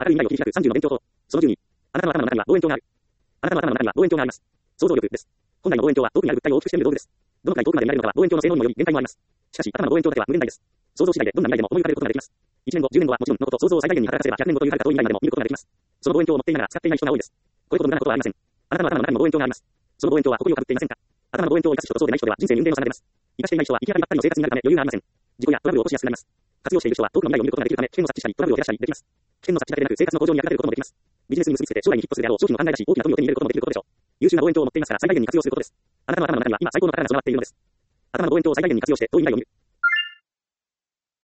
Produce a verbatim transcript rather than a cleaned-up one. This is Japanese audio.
明るい未来を切り開くさんじゅうの勉強法。そのじゅうに。あなたの頭の中には望遠鏡がある。あなたの頭の中には望遠鏡があります。想像力です。本来の望遠鏡は遠くにある物体を大きくして見る道具です。どのくらい遠くまで見られるのかは望遠鏡の性能にもより限界もあります。しかし、頭の望遠鏡だけは無限大です。想像次第でどんな未来でも思い浮かべることができます。いちねんご、じゅうねんごはもちろんのこと、想像を最大限に働かせればひゃくねんごという遥か遠い未来までも見ることができます。その望遠鏡を持っていながら使っていない人が多いです。これほど無駄なことはありません。あなたの頭の中にも望遠鏡があります。その望遠鏡は誇りをかぶっていませんか？頭の望遠鏡を生かす人とそうでない人では人生に運命の差が出ます。生かしていない人は行き当たりばったりの生活になるため余裕がありません。事故やトラブルを起こしやすくなります。活用している人は遠くの未来を見ることができるため、危険を察知したり、トラブルを減らしたりできます。危険の察知だけでなく、生活の向上に役立てることもできます。ビジネスに結びつけて将来にヒットするであろう商品を考え出し、大きな富を手に入れることもできることでしょう。優秀な望遠鏡を持っていますから最大限に活用することです。あなたの頭の中には今最高の方が備わっているのです。頭の望遠鏡を最大限に活用して遠い未来を見る。